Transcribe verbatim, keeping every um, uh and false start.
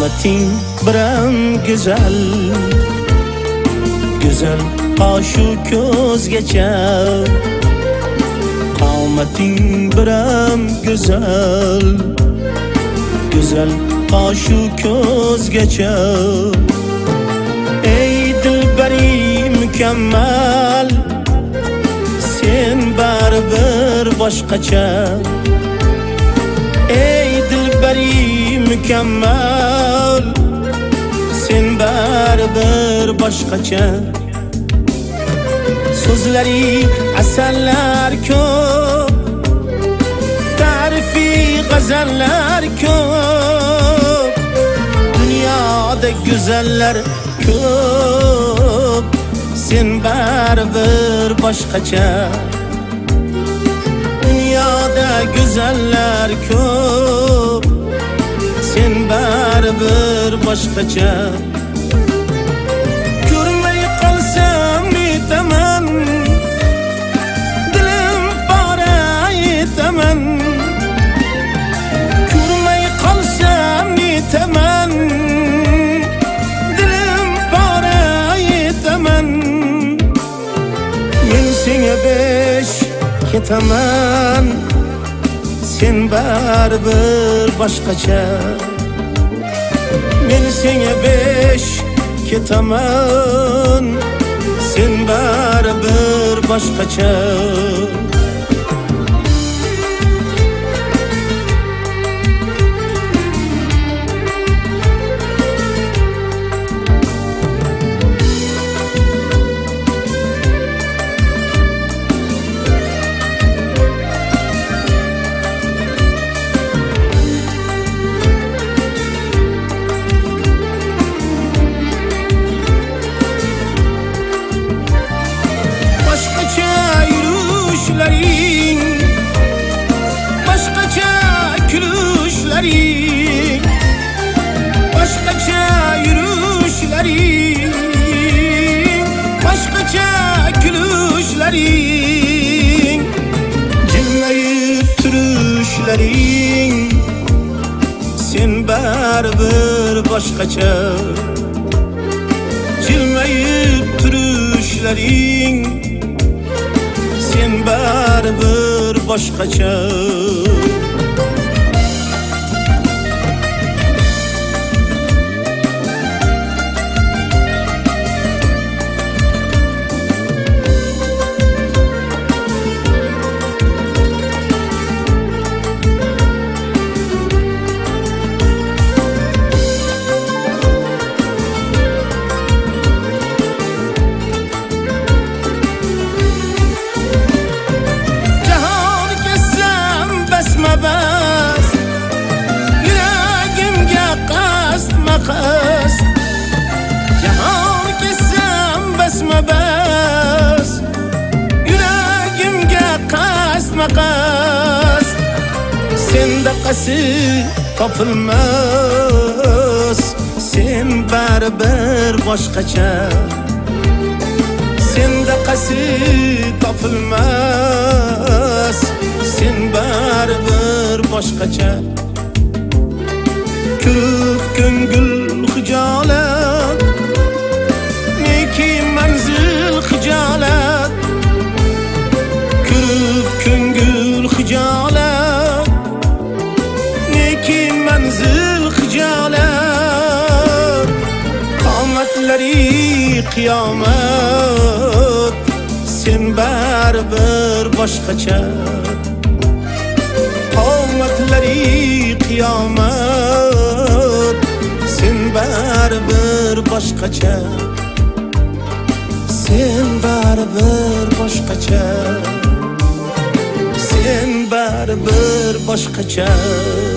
Qomating biram güzel, güzel qoshu ko'zgacha. Qomating biram güzel, güzel qoshu ko'zgacha. Ey dilbari mukammal, sen baribir boshqacha. Ey dilbari mukammal, sen baribir boshqacha. So'zlari asallar ko'p, ta'rifi g'azallar ko'p. Dunyoda go'zallar ko'p, sen baribir boshqacha. Dunyoda go'zallar ko'p, sen baribir boshqacha. Ko'rmay qolsam netaman, dilim pora etaman. Ko'rmay qolsam netaman, dilim pora etaman. Men senga besh ketaman, sen baribir boshqacha. Men senga besh ketaman, sen baribir boshqacha. Başqacha kulishlaring, boshqacha yurishlaring, boshqacha kulishlaring, jilmayib turishlaring, sen baribir boshqacha. Jilmayib turishlaring, sen baribir boshqacha. Jahon kesam basma bas, yuragimga qasma qas. Senda qasi topilmas, sen baribir boshqacha. Senda qasi topilmas, sen baribir boshqacha. Ko'p ko'ngil xijolat, neki manzil xijolat. Ko'p ko'ngil xijolat, neki manzil xijolat. Qomatlari qiyomat, sen baribir boshqacha. Qomatlari qiyomat, sen baribir boshqacha. Sen baribir boshqacha. Sen baribir boshqacha.